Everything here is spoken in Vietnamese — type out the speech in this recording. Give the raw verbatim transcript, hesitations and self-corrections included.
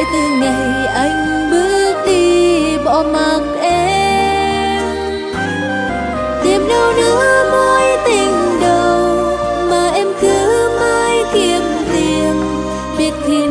từ ngày anh bước đi bỏ mặc em. Tìm đâu nữa mối tình đầu mà em cứ mãi kiếm tìm, biết khi